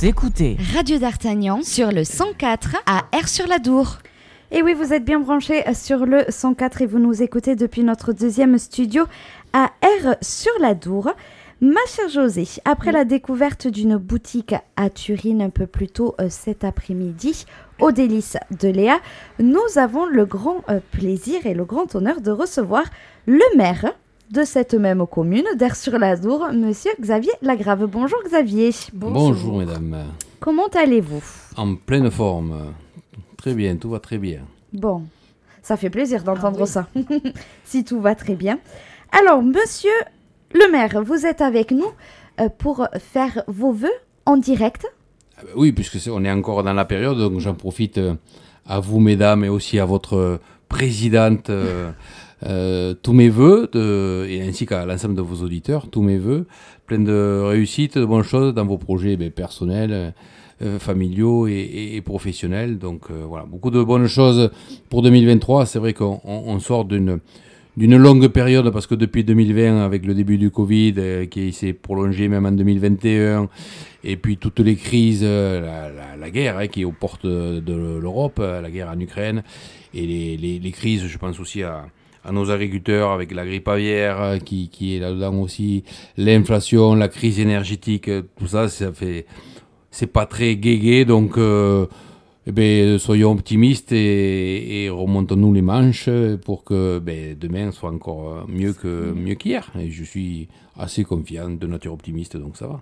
écoutez Radio d'Artagnan sur le 104 à Aire-sur-la-Dour. Et oui, vous êtes bien branchés sur le 104 et vous nous écoutez depuis notre deuxième studio à Aire-sur-la-Dour. Ma chère Josée, après la découverte d'une boutique à Turin un peu plus tôt cet après-midi, aux délices de Léa, nous avons le grand plaisir et le grand honneur de recevoir le maire de cette même commune d'Aire-sur-la-Dour, monsieur Xavier Lagrave. Bonjour Xavier. Bonjour mesdames. Comment allez-vous ? En pleine forme. Très bien, tout va très bien. Bon, ça fait plaisir d'entendre ça, si tout va très bien. Alors, monsieur le maire, vous êtes avec nous pour faire vos vœux en direct. Oui, puisque on est encore dans la période, donc j'en profite à vous mesdames et aussi à votre présidente tous mes vœux, et ainsi qu'à l'ensemble de vos auditeurs, tous mes vœux, plein de réussite, de bonnes choses dans vos projets personnels, familiaux et professionnels. Donc voilà, beaucoup de bonnes choses pour 2023. C'est vrai qu'on sort d'une longue période, parce que depuis 2020, avec le début du Covid, qui s'est prolongé même en 2021, et puis toutes les crises, la guerre qui est aux portes de l'Europe, la guerre en Ukraine, et les crises, je pense aussi à nos agriculteurs avec la grippe aviaire qui est là-dedans aussi, l'inflation, la crise énergétique, tout ça, c'est pas très gai, donc soyons optimistes et remontons-nous les manches pour que demain soit encore mieux qu'hier. Et je suis assez confiant, de nature optimiste, donc ça va.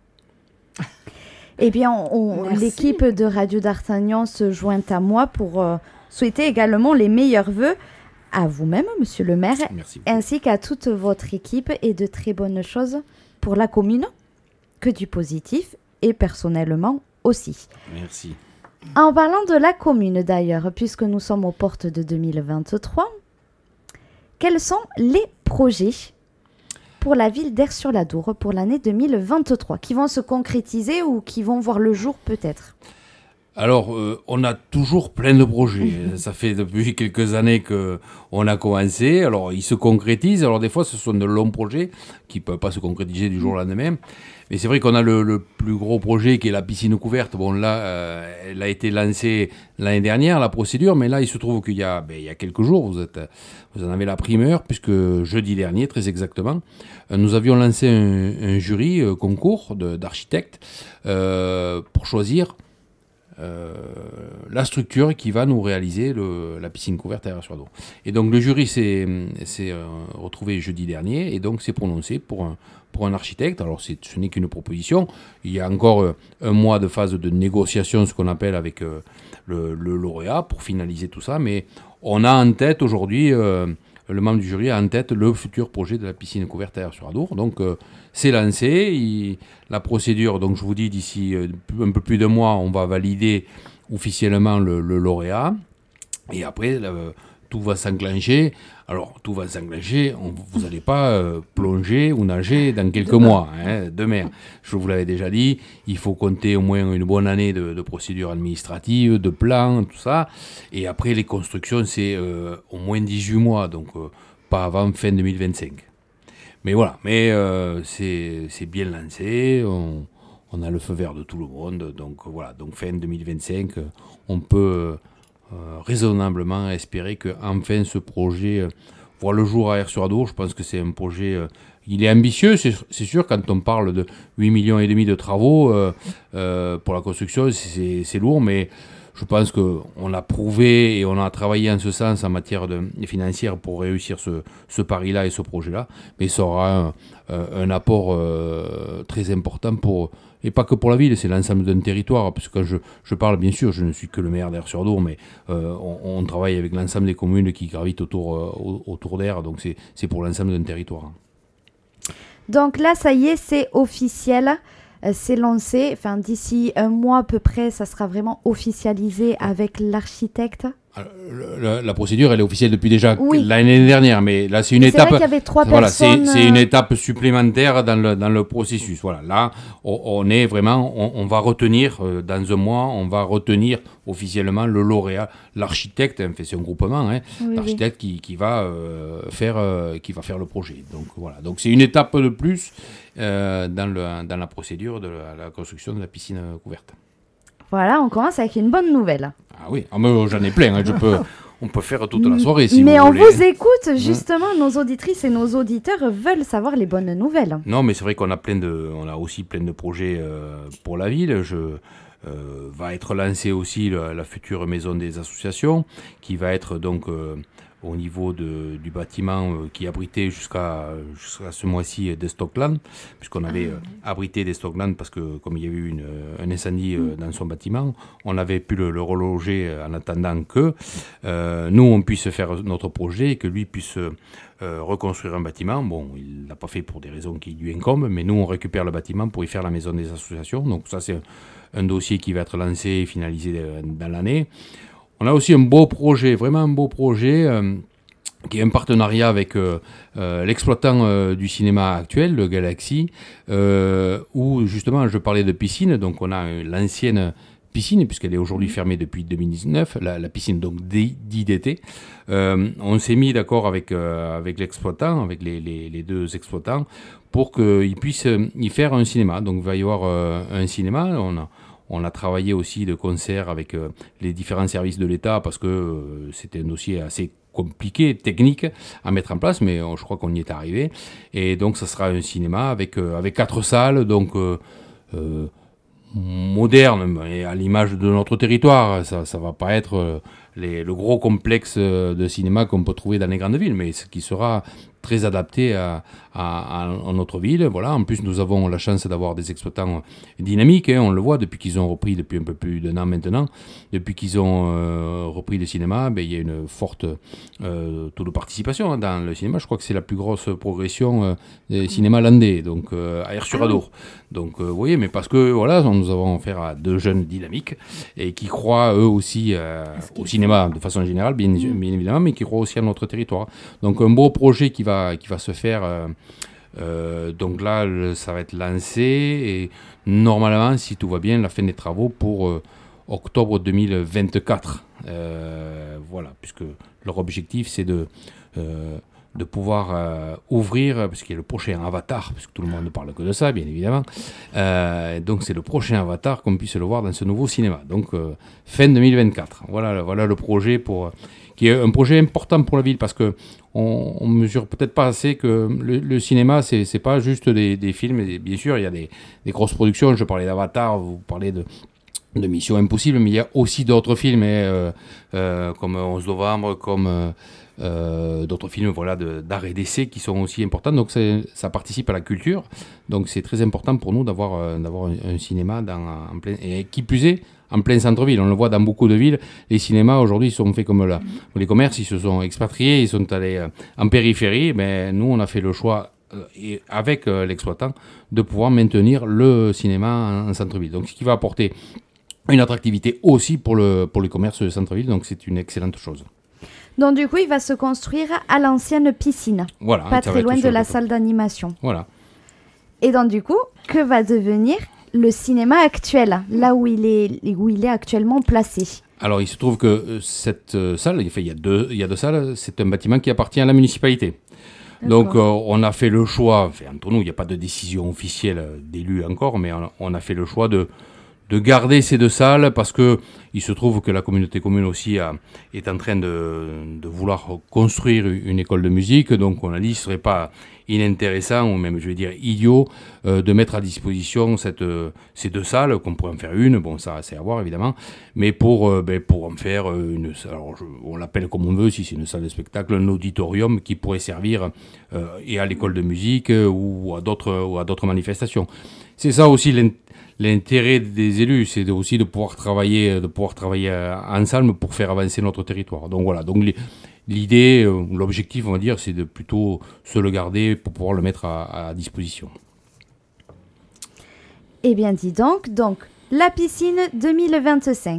Eh bien, l'équipe de Radio d'Artagnan se joint à moi pour souhaiter également les meilleurs vœux à vous-même, monsieur le maire, ainsi qu'à toute votre équipe, et de très bonnes choses pour la commune, que du positif, et personnellement aussi. Merci. En parlant de la commune d'ailleurs, puisque nous sommes aux portes de 2023, quels sont les projets pour la ville d'Aire-sur-la-Dour pour l'année 2023, qui vont se concrétiser ou qui vont voir le jour peut-être ? Alors, on a toujours plein de projets. Ça fait depuis quelques années qu'on a commencé. Alors, ils se concrétisent. Alors, des fois, ce sont de longs projets qui ne peuvent pas se concrétiser du jour au lendemain. Mais c'est vrai qu'on a le plus gros projet qui est la piscine couverte. Bon, là, elle a été lancée l'année dernière, la procédure. Mais là, il se trouve qu'il y a quelques jours, vous en avez la primeur, puisque jeudi dernier, très exactement, nous avions lancé un jury concours d'architectes pour choisir la structure qui va nous réaliser la piscine couverte à Aire-sur-la-Dour. Et donc le jury s'est retrouvé jeudi dernier et donc s'est prononcé pour un architecte. Alors ce n'est qu'une proposition. Il y a encore un mois de phase de négociation, ce qu'on appelle avec le lauréat, pour finaliser tout ça. Mais on a en tête aujourd'hui, le membre du jury a en tête le futur projet de la piscine couverte à Aire-sur-la-Dour. Donc c'est lancé. La procédure, donc je vous dis, d'ici un peu plus d'un mois, on va valider officiellement le lauréat. Et après, tout va s'enclencher. Alors, tout va s'enclencher. Vous n'allez pas plonger ou nager dans quelques mois. Demain, je vous l'avais déjà dit, il faut compter au moins une bonne année de procédures administratives, de plans, tout ça. Et après, les constructions, c'est au moins 18 mois. Donc, pas avant fin 2025. Mais voilà, c'est bien lancé, on a le feu vert de tout le monde, donc voilà, donc fin 2025, on peut raisonnablement espérer qu'enfin ce projet voit le jour à Aire-sur-la-Dour. Je pense que c'est un projet, il est ambitieux, c'est sûr, quand on parle de 8,5 millions de travaux pour la construction, c'est lourd, mais je pense qu'on a prouvé et on a travaillé en ce sens en matière financière pour réussir ce pari-là et ce projet-là. Mais ça aura un apport très important et pas que pour la ville, c'est l'ensemble d'un territoire. Parce que quand je parle, bien sûr, je ne suis que le maire d'Aire-sur-la-Dour, mais on travaille avec l'ensemble des communes qui gravitent autour d'Aire. Donc c'est pour l'ensemble d'un territoire. Donc là, ça y est, c'est officiel. C'est lancé, d'ici un mois à peu près, ça sera vraiment officialisé avec l'architecte. La procédure, elle est officielle depuis déjà Oui. l'année dernière, mais là, c'est une C'est étape. vrai qu'il y avait 3 Voilà, personnes. c'est une étape supplémentaire dans le processus. Voilà, là, on est vraiment, on va retenir, dans un mois, on va retenir officiellement le lauréat, l'architecte, hein, c'est un groupement, hein, Oui, l'architecte qui va faire le projet. Donc voilà, donc c'est une étape de plus dans la procédure de la construction de la piscine couverte. Voilà, on commence avec une bonne nouvelle. Ah oui, mais j'en ai plein, hein, on peut faire toute la soirée si Mais vous on voulez. vous écoute, justement, nos auditrices et nos auditeurs veulent savoir les bonnes nouvelles. Non, mais c'est vrai qu'on a on a aussi plein de projets pour la ville. Va être lancée aussi la future maison des associations, qui va être donc au niveau du bâtiment qui abritait jusqu'à ce mois-ci des Stockland, puisqu'on avait abrité des Stockland parce que comme il y a eu un incendie dans son bâtiment, on avait pu le reloger en attendant que nous on puisse faire notre projet et que lui puisse reconstruire un bâtiment. Bon, il ne l'a pas fait pour des raisons qui lui incombent, mais nous on récupère le bâtiment pour y faire la maison des associations. Donc ça c'est un dossier qui va être lancé et finalisé dans l'année. On a aussi un beau projet, vraiment un beau projet, qui est un partenariat avec l'exploitant du cinéma actuel, le Galaxy, où justement je parlais de piscine. Donc on a l'ancienne piscine, puisqu'elle est aujourd'hui fermée depuis 2019, la piscine donc d'IDT. On s'est mis d'accord avec l'exploitant, avec les deux exploitants, pour qu'ils puissent y faire un cinéma. Donc il va y avoir un cinéma. On a travaillé aussi de concert avec les différents services de l'État parce que c'était un dossier assez compliqué, technique à mettre en place, mais je crois qu'on y est arrivé. Et donc ça sera un cinéma avec 4 salles, donc moderne, et à l'image de notre territoire. Ça va pas être le gros complexe de cinéma qu'on peut trouver dans les grandes villes, mais ce qui sera très adapté à notre ville. Voilà. En plus, nous avons la chance d'avoir des exploitants dynamiques. Hein, on le voit depuis qu'ils ont repris, depuis un peu plus d'un an maintenant, depuis qu'ils ont repris le cinéma, il y a une forte taux de participation dans le cinéma. Je crois que c'est la plus grosse progression des cinémas landais, donc à Aire-sur-Adour. Donc vous voyez, mais parce que voilà, nous avons affaire à 2 jeunes dynamiques et qui croient eux aussi au cinéma de façon générale, bien évidemment, mais qui croient aussi à notre territoire. Donc un beau projet qui va se faire. Donc là, ça va être lancé et normalement, si tout va bien, la fin des travaux pour octobre 2024. Voilà, puisque leur objectif, c'est de pouvoir ouvrir, parce qu'il y a le prochain Avatar, parce que tout le monde ne parle que de ça, bien évidemment. Donc c'est le prochain Avatar qu'on puisse le voir dans ce nouveau cinéma. Donc fin 2024. Voilà le projet qui est un projet important pour la ville, parce que on mesure peut-être pas assez que le cinéma, c'est pas juste des films. Et bien sûr, il y a des grosses productions. Je parlais d'Avatar, vous parlez de Mission Impossible, mais il y a aussi d'autres films, comme 11 novembre, comme d'autres films d'art et d'essai qui sont aussi importants. Donc ça participe à la culture. Donc c'est très important pour nous d'avoir un cinéma en plein, et qui plus est en plein centre-ville. On le voit dans beaucoup de villes. Les cinémas aujourd'hui sont faits comme les commerces, ils se sont expatriés, ils sont allés en périphérie. Mais nous, on a fait le choix, et avec l'exploitant, de pouvoir maintenir le cinéma en centre-ville. Donc ce qui va apporter une attractivité aussi pour le commerce de centre-ville. Donc c'est une excellente chose. Donc du coup, il va se construire à l'ancienne piscine, voilà, pas très loin de la salle d'animation. Voilà. Et donc du coup, que va devenir le cinéma actuel, là où il est actuellement placé? Alors il se trouve que cette salle, il y a deux salles, c'est un bâtiment qui appartient à la municipalité. Donc on a fait le choix, entre nous, il n'y a pas de décision officielle d'élus encore, mais on a fait le choix de garder ces 2 salles, parce que il se trouve que la communauté commune aussi est en train de vouloir construire une école de musique. Donc on a dit ce serait pas inintéressant, ou même je vais dire idiot, de mettre à disposition ces 2 salles, qu'on pourrait en faire une, bon ça c'est à voir évidemment, mais pour en faire une, alors on l'appelle comme on veut, si c'est une salle de spectacle, un auditorium qui pourrait servir et à l'école de musique ou à d'autres manifestations. C'est ça aussi l'intérêt des élus, c'est aussi de pouvoir travailler ensemble pour faire avancer notre territoire. Donc voilà, donc l'idée, l'objectif, on va dire, c'est de plutôt se le garder pour pouvoir le mettre à disposition. Eh bien, dis donc, la piscine 2025.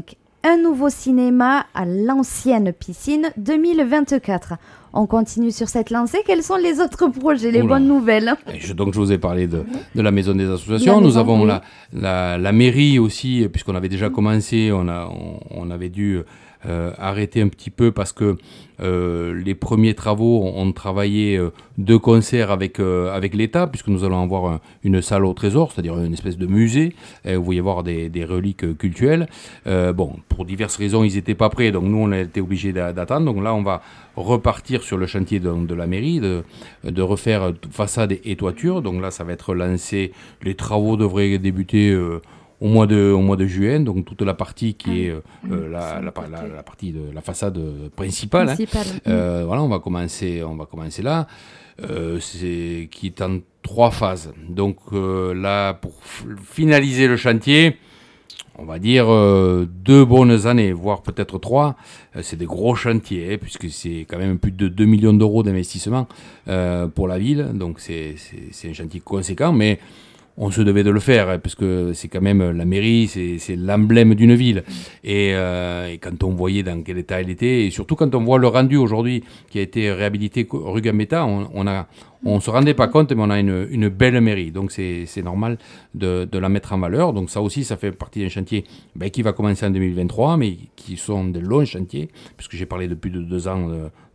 un nouveau cinéma à l'ancienne piscine 2024. On continue sur cette lancée. Quels sont les autres projets, les bonnes nouvelles? Donc je vous ai parlé de la maison des associations. Nous avons la mairie aussi, puisqu'on avait déjà commencé, on avait dû arrêter un petit peu parce que les premiers travaux ont travaillé de concert avec l'État, puisque nous allons avoir une salle au trésor, c'est-à-dire une espèce de musée où il va y avoir des reliques cultuelles. Pour diverses raisons, ils n'étaient pas prêts, donc nous on a été obligés d'attendre. Donc là on va repartir sur le chantier de la mairie, de refaire façade et toiture. Donc là ça va être lancé, les travaux devraient débuter au mois de juin, donc toute la partie qui est la partie de la façade principale. Voilà, on va commencer là, qui est en 3 phases. Donc là, pour finaliser le chantier, on va dire 2 bonnes années, voire peut-être 3. C'est des gros chantiers, puisque c'est quand même plus de 2 millions d'euros d'investissement pour la ville. Donc c'est un chantier conséquent, mais on se devait de le faire, parce que c'est quand même la mairie, c'est l'emblème d'une ville. Et quand on voyait dans quel état elle était, et surtout quand on voit le rendu aujourd'hui qui a été réhabilité rue Gambetta, on se rendait pas compte, mais on a une belle mairie. Donc c'est normal de la mettre en valeur. Donc ça aussi, ça fait partie d'un chantier qui va commencer en 2023, mais qui sont des longs chantiers, puisque j'ai parlé de plus de 2 ans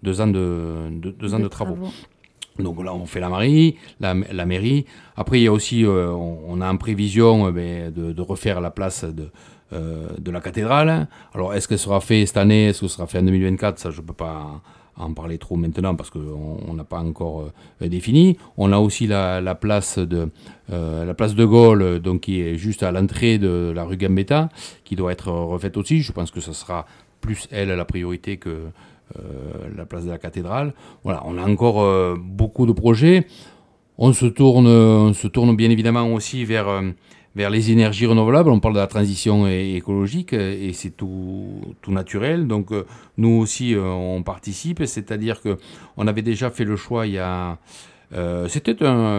de travaux. Donc là, on fait la mairie. Après, il y a aussi, on a en prévision de refaire la place de la cathédrale. Alors, est-ce qu'elle sera faite cette année? Est-ce que ce sera fait en 2024? Ça, je ne peux pas en parler trop maintenant parce qu'on n'a pas encore défini. On a aussi la place de Gaulle, donc qui est juste à l'entrée de la rue Gambetta, qui doit être refaite aussi. Je pense que ça sera plus, elle, la priorité que la place de la cathédrale. Voilà, on a encore beaucoup de projets. On se tourne bien évidemment aussi vers les énergies renouvelables. On parle de la transition écologique et c'est tout naturel. Donc nous aussi on participe, c'est-à-dire que on avait déjà fait le choix il y a c'était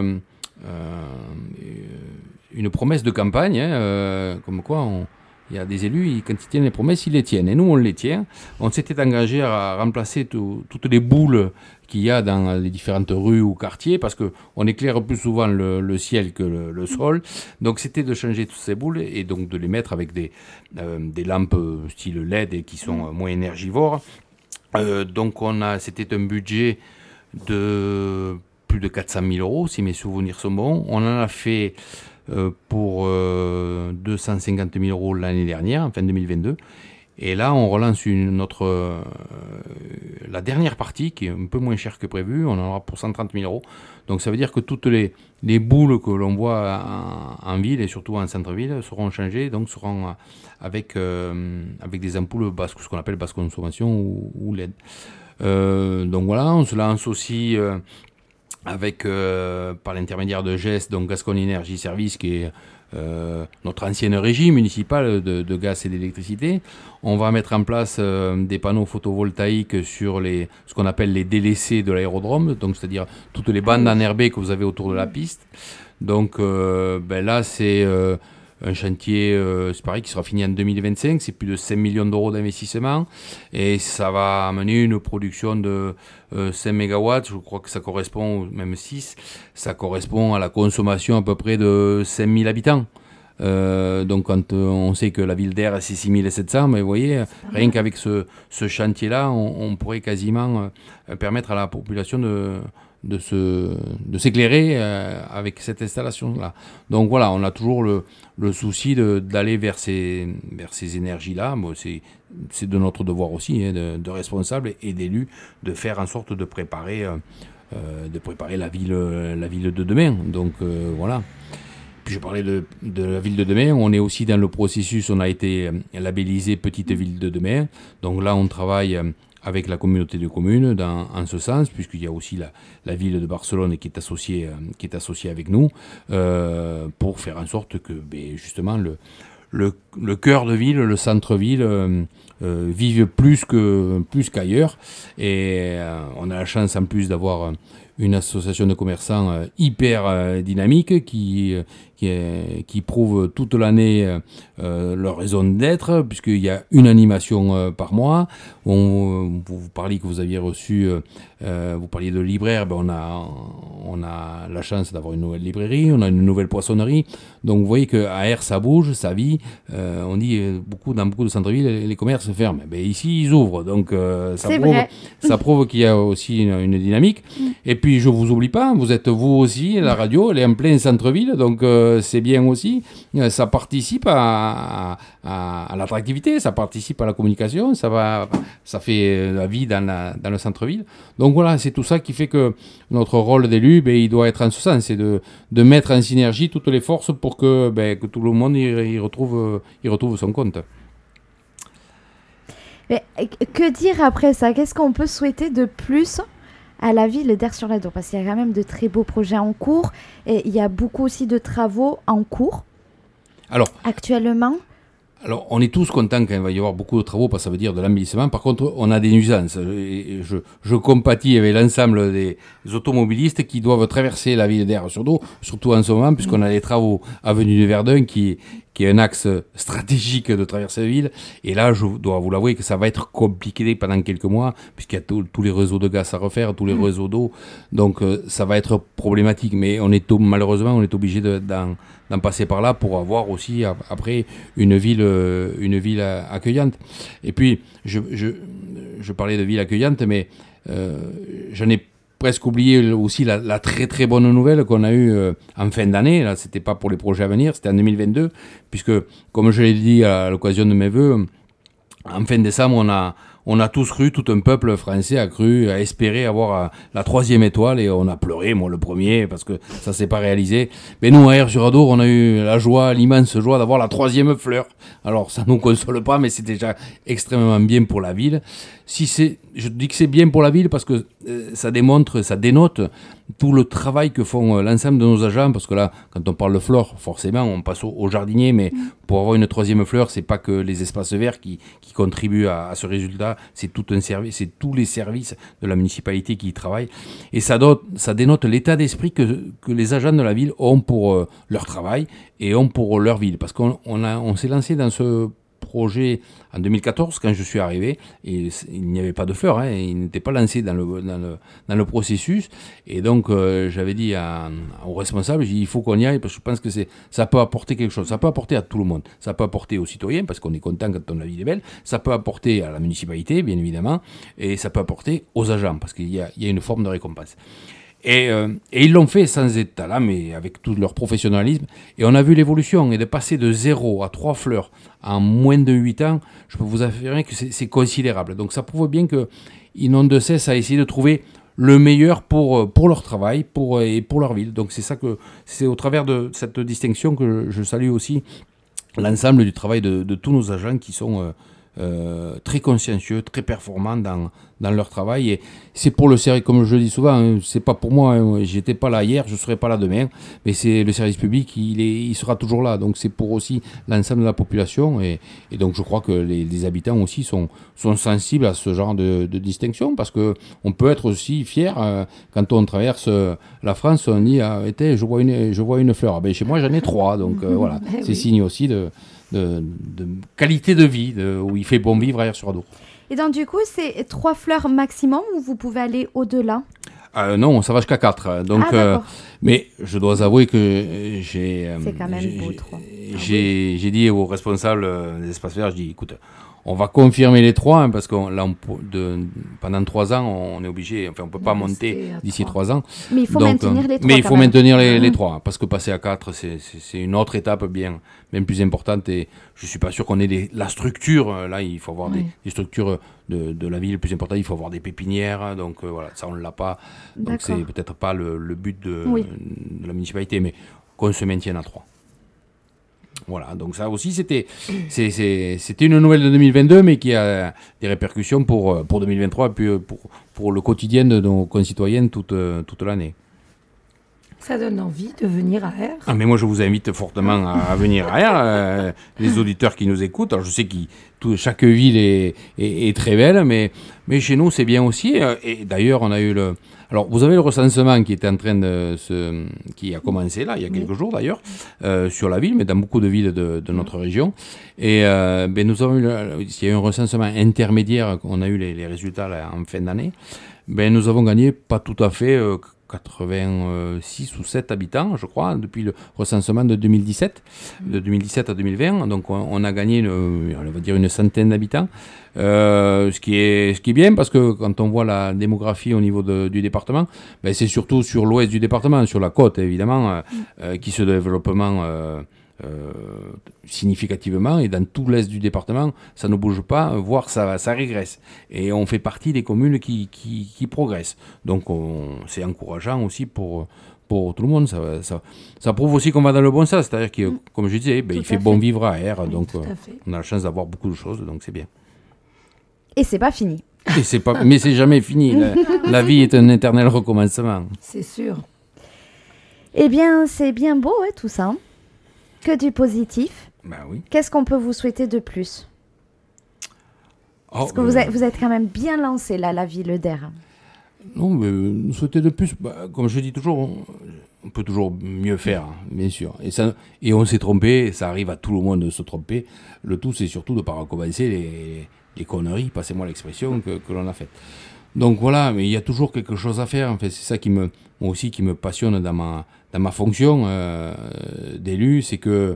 une promesse de campagne, comme quoi il y a des élus, quand ils tiennent les promesses, ils les tiennent. Et nous, on les tient. On s'était engagé à remplacer toutes les boules qu'il y a dans les différentes rues ou quartiers, parce qu'on éclaire plus souvent le ciel que le sol. Donc, c'était de changer toutes ces boules et donc de les mettre avec des lampes style LED et qui sont moins énergivores. Donc, c'était un budget de plus de 400 000 euros, si mes souvenirs sont bons. On en a fait pour 250 000 euros l'année dernière, en fin 2022. Et là, on relance la dernière partie, qui est un peu moins chère que prévu. On en aura pour 130 000 euros. Donc ça veut dire que toutes les boules que l'on voit en ville, et surtout en centre-ville, seront changées, donc seront avec des ampoules basse, ce qu'on appelle basse consommation ou LED. Donc voilà, on se lance aussi par l'intermédiaire de GES, donc Gascogne Énergie Service, qui est notre ancienne régie municipale de gaz et d'électricité. On va mettre en place des panneaux photovoltaïques sur ce qu'on appelle les délaissés de l'aérodrome, donc c'est-à-dire toutes les bandes enherbées que vous avez autour de la piste. Donc là, c'est un chantier, c'est pareil, qui sera fini en 2025. C'est plus de 5 millions d'euros d'investissement et ça va amener une production de 5 mégawatts. Je crois que ça correspond, même 6, ça correspond à la consommation à peu près de 5000 habitants. Donc quand on sait que la ville d'Aire c'est 6700, mais vous voyez, rien qu'avec ce chantier-là, on pourrait quasiment permettre à la population de s'éclairer avec cette installation-là. Donc voilà, on a toujours le souci d'aller vers ces énergies-là. Bon, c'est de notre devoir aussi, de responsables et d'élus, de faire en sorte de préparer la ville de demain. Donc voilà. Puis je parlais de la ville de demain. On est aussi dans le processus, on a été labellisé Petite Ville de demain. Donc là, on travaille avec la communauté de communes en ce sens, puisqu'il y a aussi la ville de Barcelone qui est associée avec nous, pour faire en sorte que justement le cœur de ville, le centre-ville, vive plus qu'ailleurs. Et on a la chance en plus d'avoir une association de commerçants hyper dynamique qui prouve toute l'année leur raison d'être, puisqu'il y a une animation par mois. Vous parliez que vous aviez reçu, vous parliez de libraire, on a la chance d'avoir une nouvelle librairie, on a une nouvelle poissonnerie. Donc vous voyez qu'à Aire, ça bouge, ça vit. On dit dans beaucoup de centres-villes, les commerces se ferment. Ben, ici, ils ouvrent. Donc ça prouve qu'il y a aussi une dynamique. Et puis, je ne vous oublie pas, vous êtes vous aussi, la radio, elle est en plein centre-ville. Donc c'est bien aussi. Ça participe à l'attractivité, ça participe à la communication, ça fait la vie dans le centre-ville. Donc voilà, c'est tout ça qui fait que notre rôle d'élu, il doit être en ce sens, c'est de mettre en synergie toutes les forces pour que tout le monde y retrouve son compte. Mais que dire après ça? Qu'est-ce qu'on peut souhaiter de plus à la ville d'Aire-sur-la-Dour? Parce qu'il y a quand même de très beaux projets en cours et il y a beaucoup aussi de travaux en cours actuellement. Alors, on est tous contents quand il va y avoir beaucoup de travaux, parce que ça veut dire de l'embellissement. Par contre, on a des nuisances. Et je compatis avec l'ensemble des automobilistes qui doivent traverser la ville d'Aire-sur-Dour, surtout en ce moment, puisqu'on a les travaux avenue de Verdun qui est un axe stratégique de traversée de ville. Et là, je dois vous l'avouer que ça va être compliqué pendant quelques mois, puisqu'il y a tous les réseaux de gaz à refaire, tous les réseaux d'eau. Donc, ça va être problématique. Mais malheureusement, on est obligé d'en passer par là pour avoir aussi, après, une ville accueillante. Et puis, je parlais de ville accueillante, mais j'en ai presque oublié aussi la très très bonne nouvelle qu'on a eue en fin d'année. Là, c'était pas pour les projets à venir, c'était en 2022, puisque, comme je l'ai dit à l'occasion de mes vœux, en fin décembre, on a tous cru, tout un peuple français a espéré avoir la 3e étoile, et on a pleuré, moi le premier, parce que ça s'est pas réalisé. Mais nous, à Aire-sur-la-Dour, on a eu l'immense joie d'avoir la 3e fleur. Alors, ça nous console pas, mais c'est déjà extrêmement bien pour la ville. Je dis que c'est bien pour la ville parce que ça dénote tout le travail que font l'ensemble de nos agents, parce que là, quand on parle de flore, forcément, on passe au jardinier, mais pour avoir une 3e fleur, c'est pas que les espaces verts qui contribuent à ce résultat, c'est tout un service, c'est tous les services de la municipalité qui y travaillent, et ça dénote l'état d'esprit que les agents de la ville ont pour leur travail et ont pour leur ville, parce qu'on s'est lancé dans ce projet en 2014 quand je suis arrivé, et il n'y avait pas de fleurs, il n'était pas lancé dans le processus, et donc j'avais dit aux responsables, j'ai dit, il faut qu'on y aille, parce que je pense que ça peut apporter quelque chose, ça peut apporter à tout le monde, ça peut apporter aux citoyens parce qu'on est content quand la ville est belle, ça peut apporter à la municipalité bien évidemment, et ça peut apporter aux agents parce qu'il y a une forme de récompense. Et ils l'ont fait sans état, mais avec tout leur professionnalisme. Et on a vu l'évolution. Et de passer de 0 à 3 fleurs en moins de 8 ans, je peux vous affirmer que c'est considérable. Donc ça prouve bien qu'ils n'ont de cesse à essayer de trouver le meilleur pour leur travail et pour leur ville. Donc c'est au travers de cette distinction que je salue aussi l'ensemble du travail de tous nos agents qui sont très consciencieux, très performants dans leur travail, et c'est pour le service, comme je le dis souvent, c'est pas pour moi, j'étais pas là hier, je serai pas là demain, mais c'est le service public, il sera toujours là, donc c'est pour aussi l'ensemble de la population, et donc je crois que les habitants aussi sont sensibles à ce genre de distinction, parce que on peut être aussi fier quand on traverse la France, on dit je vois une fleur, chez moi j'en ai 3, donc voilà, c'est signe aussi de qualité de vie, où il fait bon vivre à Aire-sur-la-Dour. Et donc du coup, c'est 3 fleurs maximum ou vous pouvez aller au-delà? Non, ça va jusqu'à 4. Donc, mais je dois avouer que j'ai... c'est quand même beau, 3. J'ai dit aux responsables des espaces verts, je dis, écoute, on va confirmer les 3, parce que là, pendant 3 ans, on est obligé, on ne peut pas monter d'ici 3 ans. Mais il faut maintenir les 3. Mais il faut maintenir les 3, parce que passer à 4, c'est une autre étape bien plus importante, et je ne suis pas sûr qu'on ait la structure. Là, il faut avoir des structures de la ville plus importantes, il faut avoir des pépinières, donc voilà, ça on ne l'a pas. Donc c'est peut-être pas le but de la municipalité, mais qu'on se maintienne à 3. Voilà, donc ça aussi c'était une nouvelle de 2022, mais qui a des répercussions pour 2023 et puis pour le quotidien de nos concitoyens toute l'année. Ça donne envie de venir à Aire. Ah, mais moi, je vous invite fortement à venir à Aire, les auditeurs qui nous écoutent. Alors, je sais que chaque ville est très belle, mais chez nous, c'est bien aussi. Et d'ailleurs, on a eu Alors, vous avez le recensement qui était en train qui a commencé là, il y a quelques jours d'ailleurs, sur la ville, mais dans beaucoup de villes de notre région. Et nous avons il y a eu un recensement intermédiaire, on a eu les résultats là, en fin d'année. Nous avons gagné pas tout à fait 86 ou 7 habitants, je crois, depuis le recensement de 2017, de 2017 à 2020. Donc, on a gagné, on va dire, une centaine d'habitants. Ce qui est bien, parce que quand on voit la démographie au niveau du département, c'est surtout sur l'ouest du département, sur la côte évidemment, qui se développe significativement, et dans tout l'est du département, ça ne bouge pas, voire ça régresse. Et on fait partie des communes qui progressent. Donc c'est encourageant aussi pour tout le monde. Ça prouve aussi qu'on va dans le bon sens. C'est-à-dire que, comme je disais, il fait bon vivre à Aire, donc on a la chance d'avoir beaucoup de choses, donc c'est bien. Et c'est pas fini. Mais c'est jamais fini. La vie est un éternel recommencement. C'est sûr. Eh bien, c'est bien beau, tout ça. Que du positif. Oui. Qu'est-ce qu'on peut vous souhaiter de plus? Parce que vous êtes quand même bien lancé, là, la ville d'Aire. Non, mais nous souhaiter de plus, comme je dis toujours, on peut toujours mieux faire, bien sûr. Et on s'est trompé, ça arrive à tout le monde de se tromper. Le tout, c'est surtout de ne pas recommencer les conneries, passez-moi l'expression, que l'on a faites. Donc voilà, mais il y a toujours quelque chose à faire. En fait, c'est ça moi aussi qui me passionne dans ma fonction d'élu, c'est que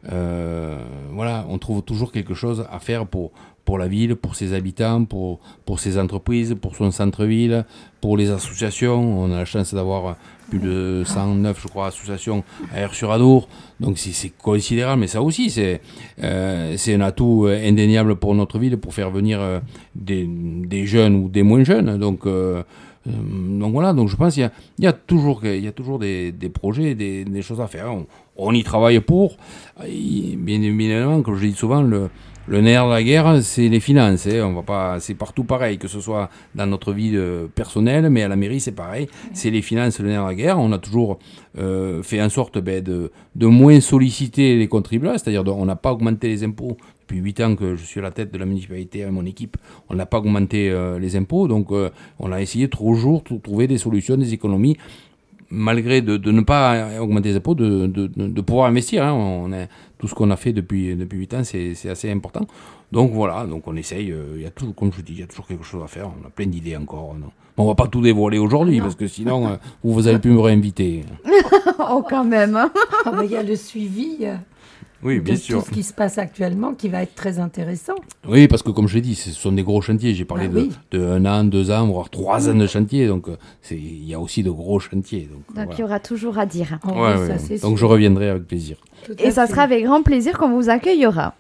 on trouve toujours quelque chose à faire pour la ville, pour ses habitants, pour ses entreprises, pour son centre-ville, pour les associations. On a la chance d'avoir plus de 109, je crois, associations à Aire-sur-Adour. Donc c'est considérable, mais ça aussi, c'est un atout indéniable pour notre ville, pour faire venir des jeunes ou des moins jeunes. Donc voilà, donc je pense qu'il y a toujours des projets, des choses à faire. On y travaille pour. Bien évidemment, comme je dis souvent, le nerf de la guerre, c'est les finances. On va pas, c'est partout pareil, que ce soit dans notre vie personnelle, mais à la mairie, c'est pareil. C'est les finances, le nerf de la guerre. On a toujours fait en sorte de moins solliciter les contribuables, c'est-à-dire on n'a pas augmenté les impôts. Depuis 8 ans que je suis à la tête de la municipalité avec mon équipe, on n'a pas augmenté les impôts. Donc, on a essayé toujours de trouver des solutions, des économies, malgré de ne pas augmenter les impôts, de pouvoir investir. Tout ce qu'on a fait depuis 8 ans, c'est assez important. Donc voilà, donc on essaye. Il y a toujours, comme je vous dis, il y a toujours quelque chose à faire. On a plein d'idées encore. On ne va pas tout dévoiler aujourd'hui, parce que sinon, vous avez pu me réinviter. Oh, quand même. Il y a le suivi. Oui, bien sûr. Tout ce qui se passe actuellement qui va être très intéressant. Oui, parce que comme je l'ai dit, ce sont des gros chantiers. J'ai parlé de 1 an, 2 ans, voire 3 ans de chantier. Donc, il y a aussi de gros chantiers. Donc il y aura toujours à dire. Donc, je reviendrai avec plaisir. Et ça sera avec grand plaisir qu'on vous accueillera.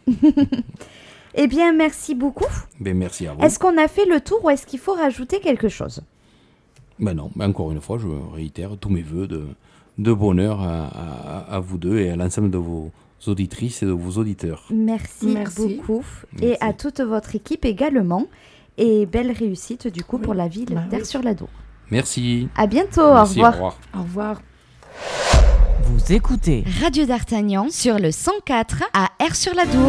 Eh bien, merci beaucoup. Merci à vous. Est-ce qu'on a fait le tour ou est-ce qu'il faut rajouter quelque chose? Non, encore une fois, je réitère tous mes voeux de bonheur à vous deux et à l'ensemble de vos auditrices et de vos auditeurs. Merci beaucoup. Et à toute votre équipe également. Et belle réussite du coup pour la ville d'Aire-sur-l'Adour. Merci. À bientôt. Merci, au revoir. Au revoir. Vous écoutez Radio d'Artagnan sur le 104 à Aire-sur-l'Adour.